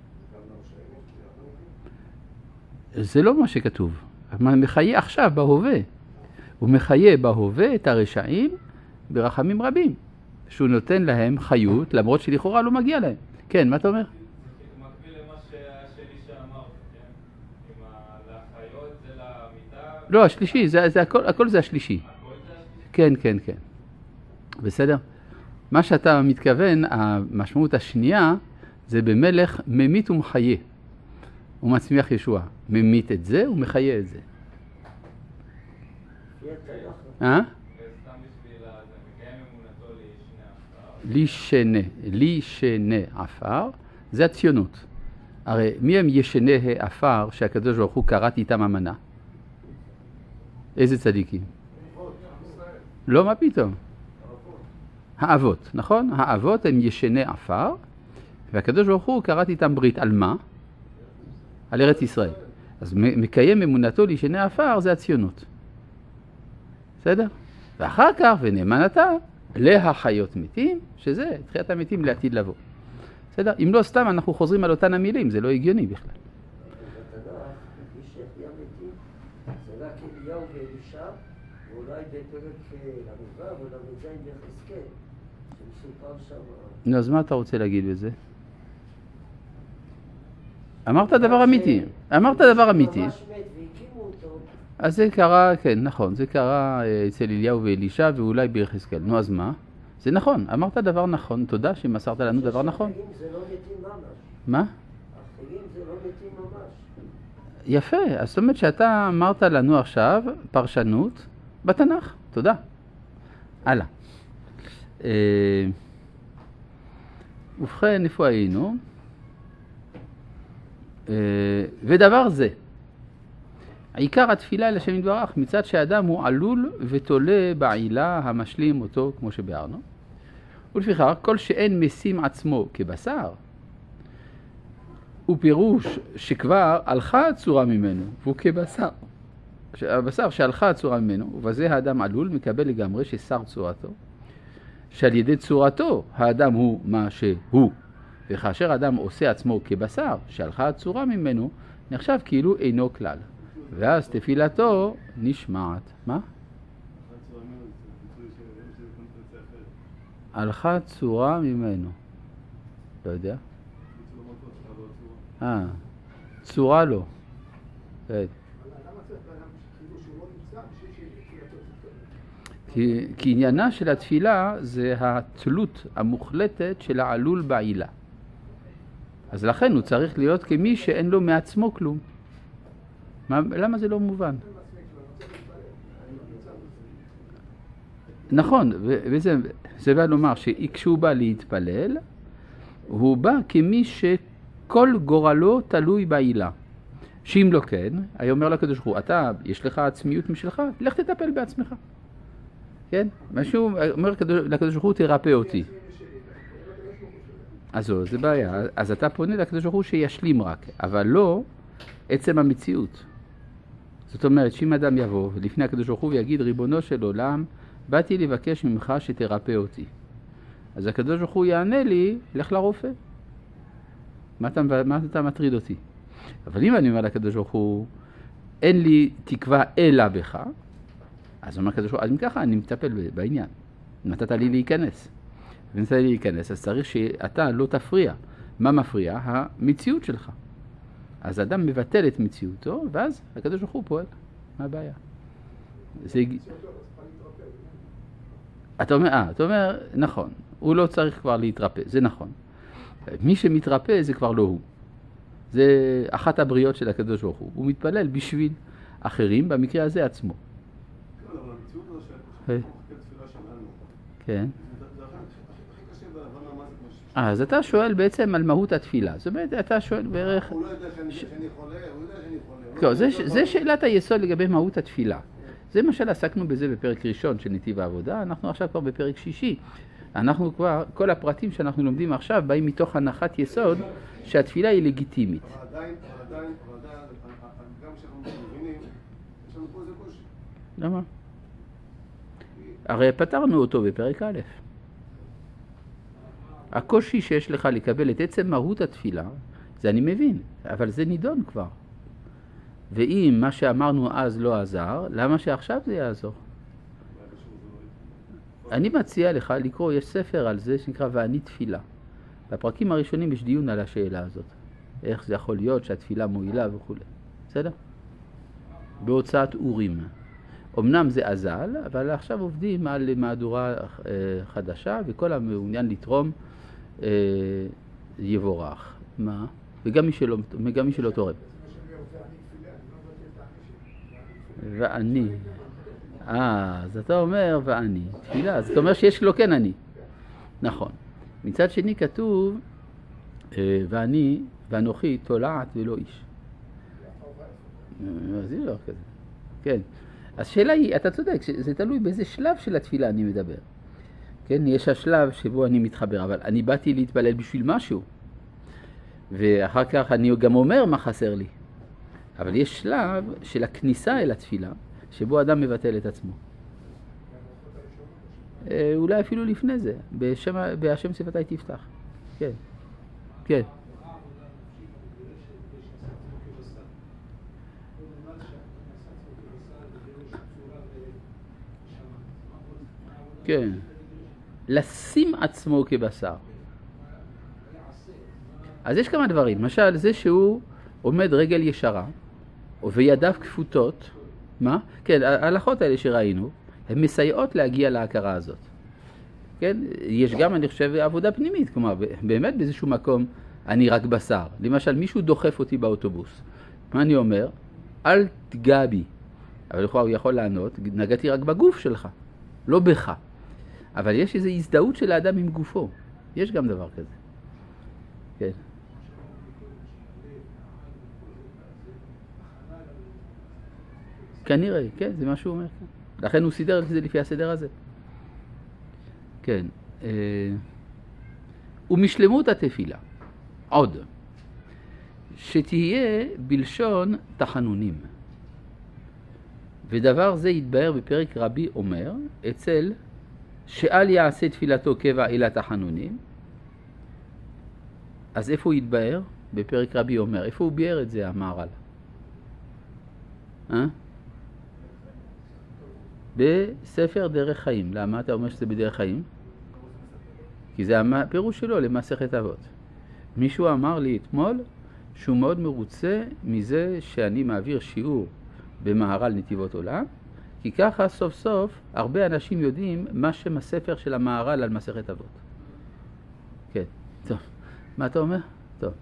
[SPEAKER 1] זה לא מה שכתוב. מחיה עכשיו בהווה. הוא מחיה בהווה את הרשעים ברחמים רבים. שהוא נותן להם חיות, למרות שלכאורה לא מגיע להם. כן, מה אתה אומר?
[SPEAKER 6] זה מקביל למה שהשני שאמרת, כן? עם החיות זה למיטה...
[SPEAKER 1] לא, השלישי, הכל זה השלישי. כן. בסדר? מה שאתה מתכוון, המשמעות השנייה, זה במלך ממית ומחיה. הוא מצמיח ישוע. ממית את זה ומחיה את זה. לישנה עפר, זה הציונות. הרי מי הם ישנה העפר שהקדוש ברוך הוא קראת איתם אמנה? איזה צדיקים? לא, מה פתאום? האבות, נכון? האבות הם ישני עפר, והקדוש ברוך הוא קראת איתם ברית על מה? על ארץ ישראל. אז מקיים אמונתו לישני עפר זה הציונות. בסדר? ואחר כך, ונאמן אתה, להחיות מתים, שזה תחיית המתים לעתיד לבוא. בסדר? אם לא סתם אנחנו חוזרים על אותן המילים, זה לא הגיוני בכלל.
[SPEAKER 3] בתנ"ך, מי שהחיה מתים, זה רק אליהו ואלישע, ואולי בפרק למ"ו או ל"ז ביחזקאל, שמסופר שם...
[SPEAKER 1] נו, אז מה אתה רוצה להגיד בזה? אמרת דבר אמיתי. אמרת דבר אמיתי.
[SPEAKER 3] ממש מת והקימו אותו.
[SPEAKER 1] אז זה קרה, כן, נכון, זה קרה אצל אליהו ואלישע ואולי ביחזקאל. נו, אז מה? זה נכון, אמרת דבר נכון, תודה שמסרת לנו דבר נכון.
[SPEAKER 3] החיים זה לא מתים ממש.
[SPEAKER 1] מה?
[SPEAKER 3] החיים זה לא מתים ממש.
[SPEAKER 1] יפה, אז זאת אומרת שאתה אמרת לנו עכשיו פרשנות בתנ"ך, תודה. הלאה. ובכן, איפה היינו? ודבר זה, עיקר התפילה אל השם יתברך מצד שהאדם הוא עלול ותולה בעילה המשלים אותו כמו שביארנו. ולפיכך כל שאין משים עצמו כבשר הוא פירוש שכבר הלכה הצורה ממנו והוא כבשר. הבשר שהלכה הצורה ממנו ובזה האדם עלול מקבל לגמרי ששר צורתו שעל ידי צורתו האדם הוא מה שהוא. וכאשר האדם עושה עצמו כבשר שהלכה הצורה ממנו נחשב כאילו אינו כלל. ואז תפילתו נשמעת. מה? הלכה צורה ממנו. לא יודע. צורה לא. כי עניינה של התפילה זה התלות המוחלטת של העלול בעילה. אז לכן הוא צריך להיות כמי שאין לו מעצמו כלום. למה זה לא מובן? נכון, זה בא לומר שכשהוא בא להתפלל, הוא בא כמי שכל גורלו תלוי בעילה. שאם לא כן, היה אומר לקדוש ברוך הוא, אתה, יש לך עצמיות משלך, לך תטפל בעצמך. כן? משהו אומר לקדוש ברוך הוא, תרפא אותי. אז זה בעיה. אז אתה פונה לקדוש ברוך הוא שישלים רק, אבל לא עצם המציאות. זאת אומרת, שאם אדם יבוא לפני הקדוש ברוך הוא ויגיד, ריבונו של עולם, באתי לבקש ממך שתרפא אותי. אז הקדוש ברוך הוא יענה לי, לך לרופא. מה אתה מטריד אותי? אבל אם אני אומר לקדוש ברוך הוא, אין לי תקווה אלא בך, אז אומר הקדוש ברוך הוא, אז אם ככה אני מטפל בעניין. נתת לי להיכנס. ונתת לי להיכנס, אז צריך שאתה לא תפריע. מה מפריע? המציאות שלך. אז אדם מבטל את מציאותו, ואז הקדוש ברוך הוא פועל. מה הבעיה? אתה אומר, נכון, הוא לא צריך כבר להתרפא, זה נכון. מי שמתרפא זה כבר לא הוא. זה אחת הבריות של הקדוש ברוך הוא. הוא מתפלל בשביל אחרים, במקרה הזה עצמו.
[SPEAKER 7] כן, אבל המציאות הזו שאנחנו תפילה שלנו.
[SPEAKER 1] כן.
[SPEAKER 7] זה הכי קשה בהבנה מה זה משהו.
[SPEAKER 1] אז אתה שואל בעצם על מהות התפילה. זאת אומרת, אתה שואל בערך...
[SPEAKER 7] הוא לא יודע שאני חולה, הוא יודע שאני חולה.
[SPEAKER 1] זה שאלת היסוד לגבי מהות התפילה. זה מה שעסקנו בזה בפרק ראשון של נתיב העבודה, אנחנו עכשיו כבר בפרק שישי. אנחנו כבר, כל הפרטים שאנחנו לומדים עכשיו באים מתוך הנחת יסוד שהתפילה היא לגיטימית.
[SPEAKER 7] אבל עדיין, גם כשאנחנו מבינים, יש לנו פה איזה קושי.
[SPEAKER 1] למה? הרי פתרנו אותו בפרק א'. הקושי שיש לך לקבל את עצם מהות התפילה, זה אני מבין, אבל זה נידון כבר. ואם מה שאמרנו אז לא עזר, למה שעכשיו זה יעזור? אני מציע לך לקרוא, יש ספר על זה שנקרא ואני תפילה. בפרקים הראשונים יש דיון על השאלה הזאת. איך זה יכול להיות שהתפילה מועילה וכו'. בסדר? בהוצאת אורים. אמנם זה אזל, אבל עכשיו עובדים על מהדורה חדשה, וכל המעוניין לתרום יבורך. מה? וגם מי שלא תורם. ואני. אז אתה אומר ואני. תפילה, זאת אומרת שיש לו כן אני. נכון. מצד שני כתוב ואני ואנוכי תולעת ולא איש. אז היא לא כזה. כן. אז שאלה היא, אתה צודק, זה תלוי באיזה שלב של התפילה אני מדבר. כן, יש השלב שבו אני מתחבר, אבל אני באתי להתפלל בשביל משהו. ואחר כך אני גם אומר מה חסר לי. אבל יש שלב של הכניסה אל התפילה, שבו אדם מבטל את עצמו. אולי אפילו לפני זה, בהשם שפתי תפתח. כן, כן. כן. לשים עצמו כבשר. אז יש כמה דברים. למשל, זה שהוא עומד רגל ישרה, וידיו כפותות, מה? כן, ההלכות האלה שראינו, הן מסייעות להגיע להכרה הזאת. כן? יש גם, אני חושב, עבודה פנימית. כלומר, באמת באיזשהו מקום אני רק בשר. למשל, מישהו דוחף אותי באוטובוס. מה אני אומר? אל תגע בי. אבל הוא יכול לענות, נגעתי רק בגוף שלך, לא בך. אבל יש איזו הזדהות של האדם עם גופו. יש גם דבר כזה. כן. כנראה, כן, זה מה שהוא אומר. לכן הוא סידר את זה לפי הסדר הזה. כן. ומשלמות התפילה. עוד. שתהיה בלשון תחנונים. ודבר זה יתבהר בפרק רבי אומר, אצל שאל יעשה תפילתו קבע אלא תחנונים. אז איפה הוא יתבהר? בפרק רבי אומר. איפה הוא ביאר את זה, המהר"ל? בספר דרך חיים. למה אתה אומר שזה בדרך חיים? כי זה הפירוש שלו למסכת אבות. מישהו אמר לי אתמול שהוא מאוד מרוצה מזה שאני מעביר שיעור במהר"ל נתיבות עולם, כי ככה סוף סוף הרבה אנשים יודעים מה שם הספר של המהר"ל על מסכת אבות. כן, טוב. מה אתה אומר? טוב.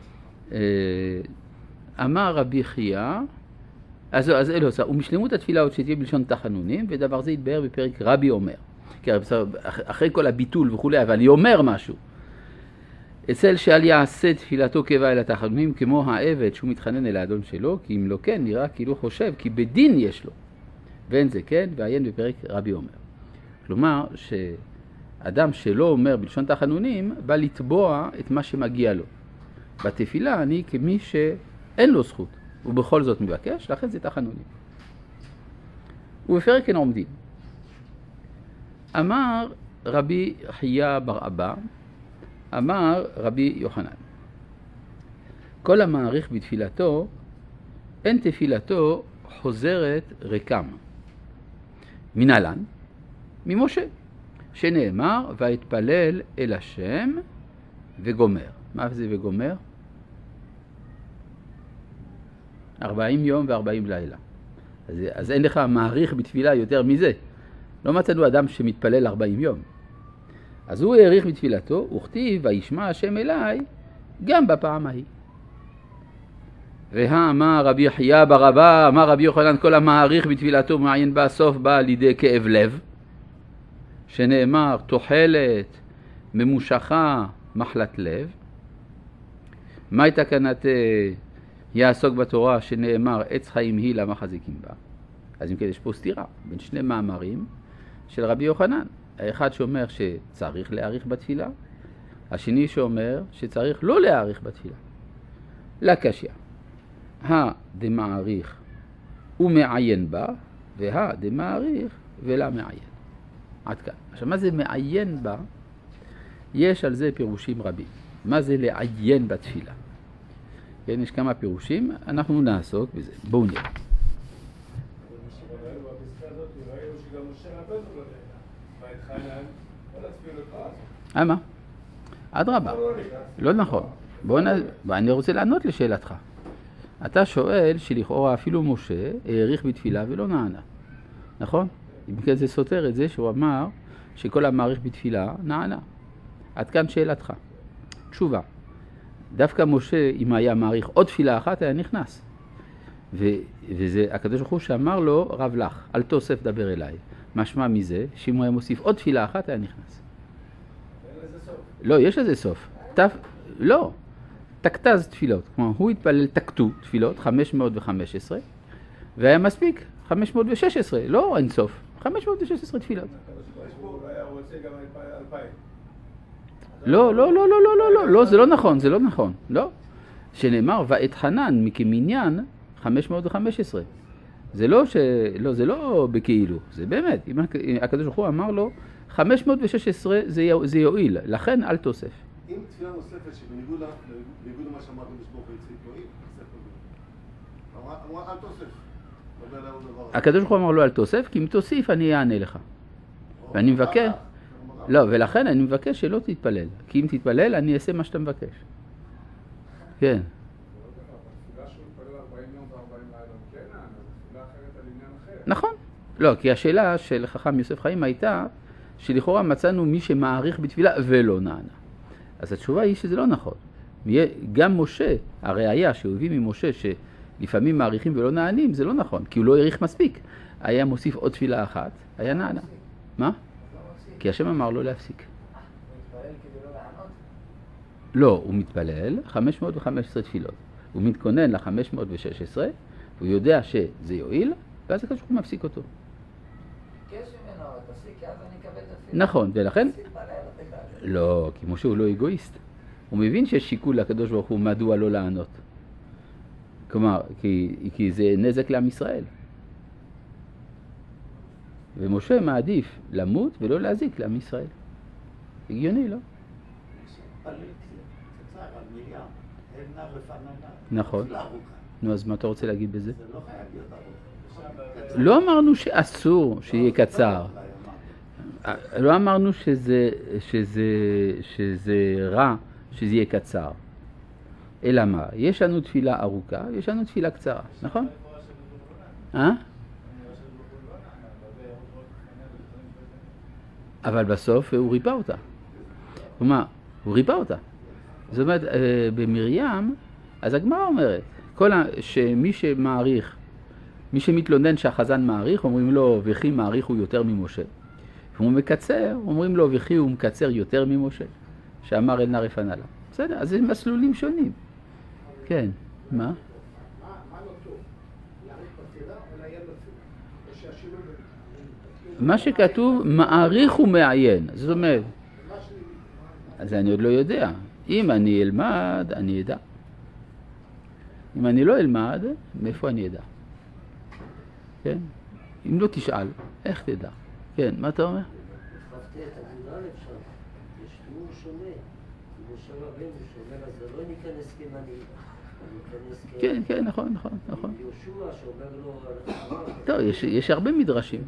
[SPEAKER 1] אמר רבי חייא, אז אלו, ומשלמות התפילה עוד שתהיה בלשון תחנונים, ודבר זה יתבהר בפרק רבי אומר. כי אחרי כל הביטול וכולי, אבל אני אומר משהו. אצל שאל יעשה תפילתו קבע אל התחנונים, כמו העבד שהוא מתחנן אל האדון שלו, כי אם לא כן, נראה כאילו חושב, כי בדין יש לו. ואין זה כן, ועיין בפרק רבי אומר. כלומר, שאדם שלא אומר בלשון תחנונים, בא לתבוע את מה שמגיע לו. בתפילה אני כמי אין לו זכות, הוא בכל זאת מבקש, לכן זה תחנונים. ובפרק אין עומדים. אמר רבי חייא בר אבא, אמר רבי יוחנן, כל המעריך בתפילתו, אין תפילתו חוזרת ריקם. מנהלן, ממשה, שנאמר, והתפלל אל השם וגומר. מה זה וגומר? 40 יום ו40 לילה. אז אין לך מעריך בתפילה יותר מזה. לא מצאנו אדם שמתפלל 40 יום. אז הוא העריך בתפילתו, וכתיב, וישמע השם אליי, גם בפעם ההיא. והאמר רבי חייא בר אבא, אמר רבי יוחנן, כל המעריך בתפילתו מעיין בה, סוף בא לידי כאב לב, שנאמר, תוחלת, ממושכה, מחלת לב. מהי תקנת יעסוק בתורה שנאמר, עץ חיים היא למה חזיקים בה? אז אם כן, יש פה סתירה בין שני מאמרים של רבי יוחנן. האחד שאומר שצריך להאריך בתפילה, השני שאומר שצריך לא להאריך בתפילה. לקשיא, הדמעריך ומעיין בה, והדמעריך ולה מעיין. עד כאן. עכשיו, מה זה מעיין בה? יש על זה פירושים רבים. מה זה לעיין בתפילה? כן, יש כמה פירושים, אנחנו נעסוק בזה. בואו נראה. מה? אדרבה. לא נכון. אני רוצה לענות לשאלתך. אתה שואל שלכאורה אפילו משה העריך בתפילה ולא נענה. נכון? אם כן זה סותר את זה שהוא אמר שכל המעריך בתפילה נענה. עד כאן שאלתך. תשובה. דווקא משה, אם היה מעריך עוד תפילה אחת, היה נכנס. וזה הקדוש ברוך הוא שאמר לו, רב לך, אל תוסף דבר אליי. משמע מזה, שאם הוא היה מוסיף עוד תפילה אחת, היה נכנס.
[SPEAKER 2] אין לזה סוף.
[SPEAKER 1] לא, יש לזה סוף. לא. תקתז תפילות. כלומר, הוא התפלל תקתו תפילות, 515, והיה מספיק, 516. לא אין סוף. 516 תפילות.
[SPEAKER 2] הוא היה רוצה גם 2000.
[SPEAKER 1] לא, זה לא נכון, זה לא נכון. לא. שנאמר, ואת חנן מכמניין 515. זה לא בכאילו, זה באמת. אם הקדוש ברוך הוא אמר לו, 516 זה יועיל, לכן אל תוסף.
[SPEAKER 7] אם תפילה נוספת שבניגוד למה שאמרתם לשבור ויצריק יועיל, אמרה אל תוסף.
[SPEAKER 1] הקדוש ברוך הוא אמר לו אל תוסף, כי אם תוסיף אני אענה לך. ואני מבקש, לא, ולכן אני מבקש שלא תתפלל, כי אם תתפלל אני אעשה מה שאתה מבקש. כן. נכון. לא, כי השאלה של חכם יוסף חיים הייתה שלכאורה מצאנו מי שמעריך בתפילה ולא נענה. אז התשובה היא שזה לא נכון. גם משה, הראיה שהוא הביא ממשה שלפעמים מעריכים ולא נענים, זה לא נכון, כי הוא לא העריך מספיק. היה מוסיף עוד תפילה אחת, היה נענה. מה? כי השם אמר לו להפסיק.
[SPEAKER 3] הוא מתפלל כדי לא לענות?
[SPEAKER 1] לא, הוא מתפלל 515 תפילות. הוא מתכונן ל-516, הוא יודע שזה יועיל, ואז הקדוש ברוך הוא מפסיק אותו.
[SPEAKER 3] ביקש ממנו, תפסיק, אז אני אקבל את התפילה.
[SPEAKER 1] נכון, ולכן... לא, כי משה הוא לא אגואיסט. הוא מבין שיש שיקול לקדוש ברוך הוא מדוע לא לענות. כלומר, כי זה נזק לעם ישראל. ומשה מעדיף למות ולא להזיק לעם ישראל. הגיוני, לא?
[SPEAKER 4] פליט קצר על מרים, עדנה ופננה.
[SPEAKER 1] נכון.
[SPEAKER 4] תפילה ארוכה.
[SPEAKER 1] נו, אז מה אתה רוצה להגיד בזה?
[SPEAKER 4] זה לא חייב להיות ארוך.
[SPEAKER 1] לא אמרנו שאסור שיהיה קצר. לא אמרנו שזה רע שזה יהיה קצר. אלא מה? יש לנו תפילה ארוכה, יש לנו תפילה קצרה, נכון? אבל בסוף הוא ריפא אותה. כלומר, הוא ריפא אותה. זאת אומרת, במרים, אז הגמרא אומרת, שמי שמעריך, מי שמתלונן שהחזן מעריך, אומרים לו, וכי מעריך הוא יותר ממשה. והוא מקצר, אומרים לו, וכי הוא מקצר יותר ממשה, שאמר אל נער פנה לה. בסדר, אז זה מסלולים שונים. כן, מה?
[SPEAKER 5] מה לא טוב? להאריך בתפילה או לעיין בתפילה?
[SPEAKER 1] מה שכתוב, מעריך ומעיין. זאת אומרת, אז אני עוד לא יודע. אם אני אלמד, אני אדע. אם אני לא אלמד, מאיפה אני אדע? כן? אם לא תשאל, איך תדע? כן, מה אתה אומר?
[SPEAKER 3] החלפתי את הגורל אפשר. יש תיאור שונה. משה רבנו שאומר, אז לא ניכנס כמנהיג, ניכנס
[SPEAKER 1] כן, כן, נכון.
[SPEAKER 3] יהושע שאומר לו...
[SPEAKER 1] טוב, יש הרבה מדרשים.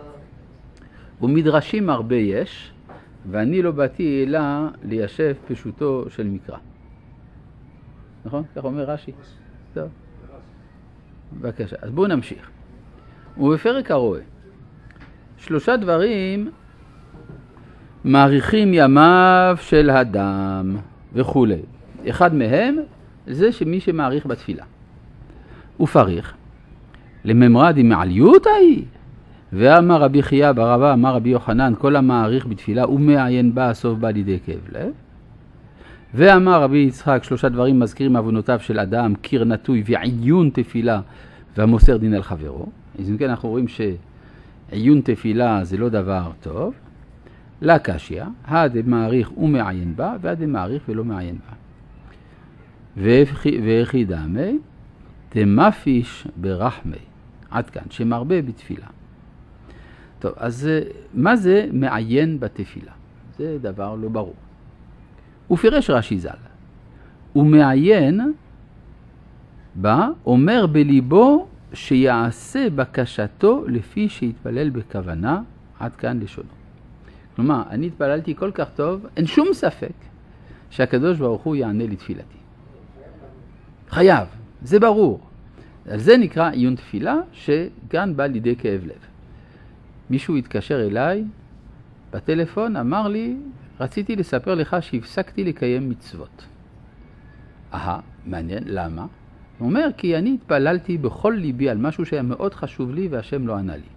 [SPEAKER 1] ומדרשים הרבה יש, ואני לא באתי אלא ליישב פשוטו של מקרא. נכון? כך אומר רש"י. טוב. בבקשה, אז בואו נמשיך. ובפרק הרואה, 3 דברים מעריכים ימיו של אדם וכו'. אחד מהם זה שמי שמעריך בתפילה. ופריך, לממרא דמעליותא היא, ואמר רבי חייא בר אבא אמר רבי יוחנן, כל המעריך בתפילה ומעיין בה הסוף בא לידי כאב לב. ואמר רבי יצחק, 3 דברים מזכירים עוונותיו של אדם, קיר נטוי ועיון תפילה והמוסר דין על חברו. אז אם כן אנחנו רואים שעיון תפילה זה לא דבר טוב. לה קשיא, הדמעריך ומעיין בה, והדמעריך ולא מעיין בה. וכי דמי, דמפיש ברחמי. עד כאן, שמרבה בתפילה. טוב, אז מה זה מעיין בתפילה? זה דבר לא ברור. ופירש רש"י ז"ל, ומעיין בה, אומר בליבו שיעשה בקשתו לפי שיתפלל בכוונה, עד כאן לשונו. כלומר, אני התפללתי כל כך טוב, אין שום ספק שהקדוש ברוך הוא יענה לתפילתי. חייב, זה ברור. על זה נקרא עיון תפילה, שכאן בא לידי כאב לב. מישהו התקשר אליי בטלפון, אמר לי, רציתי לספר לך שהפסקתי לקיים מצוות. מעניין, למה? הוא אומר, כי אני התפללתי בכל ליבי על משהו שהיה מאוד חשוב לי והשם לא ענה לי.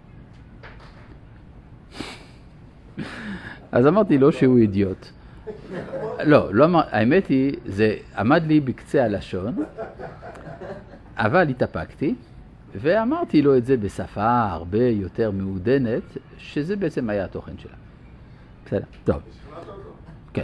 [SPEAKER 1] אז אמרתי לו שהוא אידיוט. לא אמר, האמת היא, זה עמד לי בקצה הלשון, אבל התאפקתי, ואמרתי לו את זה בשפה הרבה יותר מעודנת, שזה בעצם היה התוכן שלה. בסדר, טוב. כן.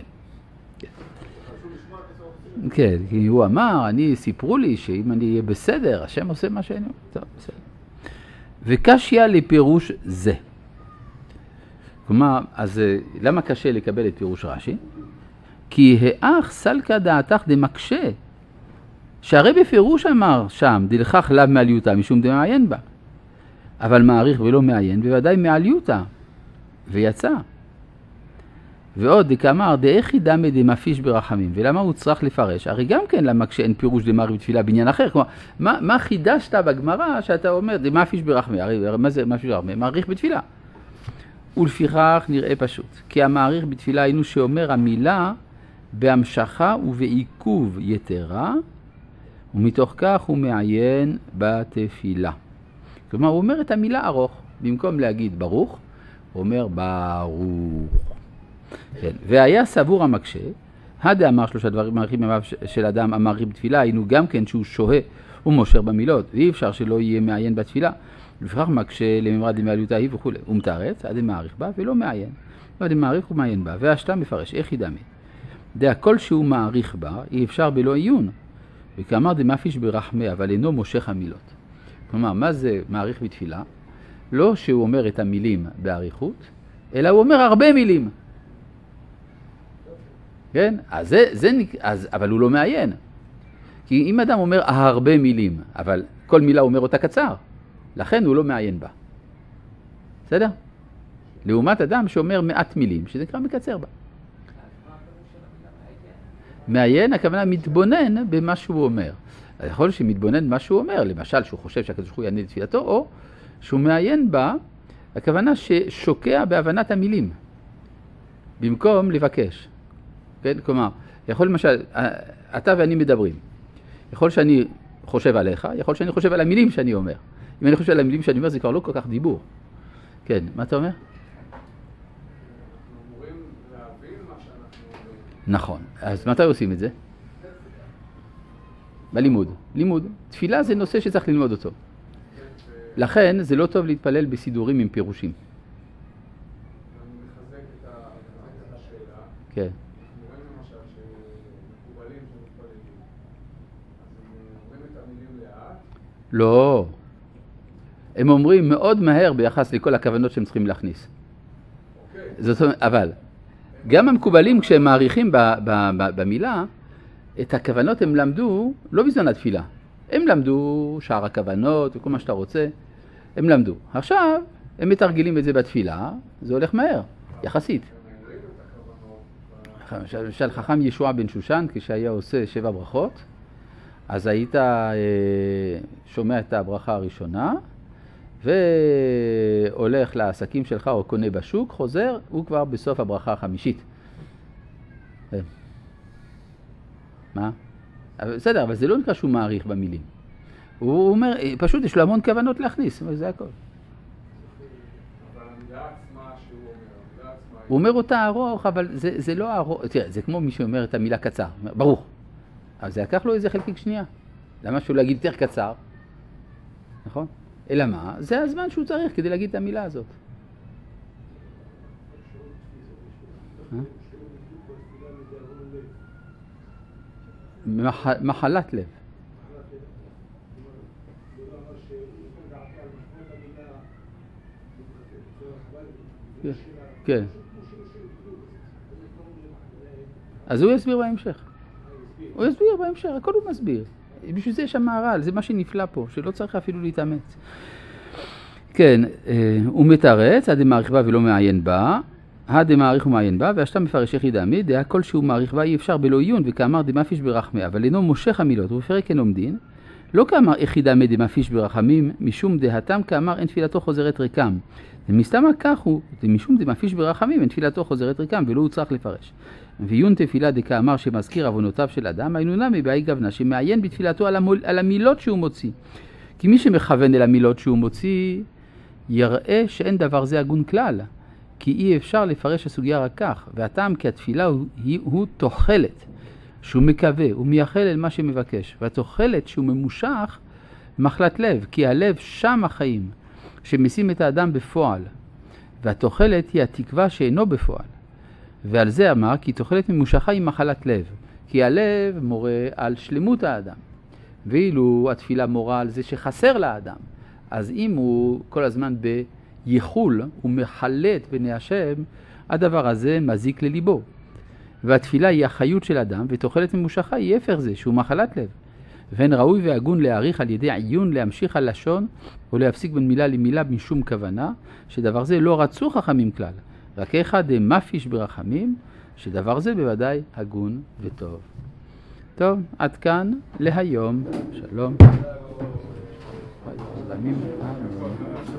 [SPEAKER 1] כן, כי הוא אמר, סיפרו לי שאם אני אהיה בסדר, השם עושה מה שאני אומר. טוב, בסדר. וקשיא לפירוש זה. כלומר, אז למה קשה לקבל את פירוש רש"י? כי האח סלקא דעתך דמקשה, שהרי בפירוש אמר שם, דלכך לאו מעליותה משום דמעיין בה. אבל מעריך ולא מעיין, בוודאי מעליותה. ויצא. ועוד דקאמר דאיכי דמי דמפיש ברחמים. ולמה הוא צריך לפרש? הרי גם כן למה כשאין פירוש דמעריך בתפילה בעניין אחר. כלומר, מה חידשת בגמרא שאתה אומר דמפיש ברחמים? הרי מה זה מפיש ברחמים? מעריך בתפילה. ולפיכך נראה פשוט. כי המעריך בתפילה היינו שאומר המילה בהמשכה ובעיכוב יתרה, ומתוך כך הוא מעיין בתפילה. כלומר, הוא אומר את המילה ארוך. במקום להגיד ברוך, הוא אומר ברוך. כן. והיה סבור המקשה, הדאמר 3 דברים מעריכים ימיו של אדם המעריך בתפילה, היינו גם כן שהוא שוהה ומושר במילות, ואי אפשר שלא יהיה מעיין בתפילה. לפרח מקשה לממרא דמעליותא היא וכו'. ומתרץ, הדמעריך בה ולא מעיין. והדמעריך הוא מעיין בה, והשלם מפרש, איך ידמה? הכל שהוא מעריך בה, אי אפשר בלא עיון. וכאמר דמפיש ברחמי, אבל אינו מושך המילות. כלומר, מה זה מעריך בתפילה? לא שהוא אומר את המילים בעריכות, אלא הוא אומר הרבה מילים. כן? אבל הוא לא מעיין. כי אם אדם אומר הרבה מילים, אבל כל מילה אומר אותה קצר, לכן הוא לא מעיין בה. בסדר? לעומת אדם שאומר מעט מילים, שזה נקרא מקצר בה. מעיין, הכוונה מתבונן במה שהוא אומר. יכול להיות שמתבונן במה שהוא אומר, למשל שהוא חושב שהקדוש ברוך הוא יענה לתפילתו, או שהוא מעיין בה, הכוונה ששוקע בהבנת המילים, במקום לבקש. כן? כלומר, יכול למשל, אתה ואני מדברים. יכול שאני חושב עליך, יכול שאני חושב על המילים שאני אומר. אם אני חושב על המילים שאני אומר, זה כבר לא כל כך דיבור. כן, מה אתה אומר?
[SPEAKER 7] אנחנו אמורים להבין מה שאנחנו אומרים.
[SPEAKER 1] נכון. אז מתי עושים את זה? בלימוד. לימוד. תפילה זה נושא שצריך ללמוד אותו. לכן זה לא טוב להתפלל בסידורים עם פירושים.
[SPEAKER 7] אני מחזק את השאלה.
[SPEAKER 1] כן.
[SPEAKER 7] אנחנו רואים למשל שמקובלים שמתפללים. אז הם אומרים את
[SPEAKER 1] לא. הם אומרים מאוד מהר ביחס לכל הכוונות שהם צריכים להכניס. זאת אומרת, אבל גם המקובלים כשהם מעריכים במילה, את הכוונות הם למדו לא בזמן התפילה. הם למדו שאר הכוונות וכל מה שאתה רוצה, הם למדו. עכשיו הם מתרגלים את זה בתפילה, זה הולך מהר, יחסית. למשל חכם ישוע בן שושן, כשהיה עושה 7 ברכות, אז היית שומע את הברכה הראשונה, והולך לעסקים שלך או קונה בשוק, חוזר, הוא כבר בסוף הברכה החמישית. מה? בסדר, אבל זה לא נקרא שהוא מעריך במילים. הוא אומר, פשוט יש לו המון כוונות להכניס, וזה הכל.
[SPEAKER 7] אבל המילה עצמה שהוא אומר, המילה עצמה...
[SPEAKER 1] הוא אומר אותה ארוך, אבל זה לא ארוך. תראה, זה כמו מי שאומר את המילה קצר. ברוך. אז זה לקח לו איזה חלקיק שנייה. למה שהוא להגיד יותר קצר? נכון? אלא מה? זה הזמן שהוא צריך כדי להגיד את המילה הזאת. מחלת לב. כן. אז הוא יסביר בהמשך. הוא יסביר בהמשך, הכל הוא מסביר. בשביל זה יש המהר"ל, זה מה שנפלא פה, שלא צריך אפילו להתאמץ. כן, הוא מתרץ, הדמעריך בה ולא מעיין בה, הדמעריך ומעיין בה, והשתה מפרש יחיד עמי, דעה כל שהוא מעריך בה אי אפשר בלא עיון, וכאמר דמפיש ברחמי, אבל אינו מושך המילות, ובפרק אין עומדין, לא כאמר יחיד עמי דמפיש ברחמים, משום דהתם כאמר אין תפילתו חוזרת ריקם. ומסתמה כך הוא, משום דמפיש ברחמים, אין תפילתו חוזרת ריקם, ולא הוא צריך לפרש. ועיון תפילה דקאמר שמזכיר עוונותיו של אדם, היינו נמי באי גוונה, שמעיין בתפילתו על המילות שהוא מוציא. כי מי שמכוון אל המילות שהוא מוציא, יראה שאין דבר זה הגון כלל, כי אי אפשר לפרש הסוגיה רק כך, והטעם כי התפילה הוא תוחלת, שהוא מקווה, הוא מייחל אל מה שמבקש, והתוחלת שהוא ממושך, מחלת לב, כי הלב שם החיים, שמשים את האדם בפועל, והתוחלת היא התקווה שאינו בפועל. ועל זה אמר, כי תוחלת ממושכה היא מחלת לב, כי הלב מורה על שלמות האדם, ואילו התפילה מורה על זה שחסר לאדם, אז אם הוא כל הזמן בייחול, הוא מחלט בני השם, הדבר הזה מזיק לליבו. והתפילה היא החיות של אדם, ותוחלת ממושכה היא הפך זה, שהוא מחלת לב. ואין ראוי והגון להעריך על ידי עיון, להמשיך הלשון, או להפסיק בין מילה למילה משום כוונה, שדבר זה לא רצו חכמים כלל. רק אחד מפיש ברחמים, שדבר זה בוודאי הגון וטוב. טוב, עד כאן להיום. שלום.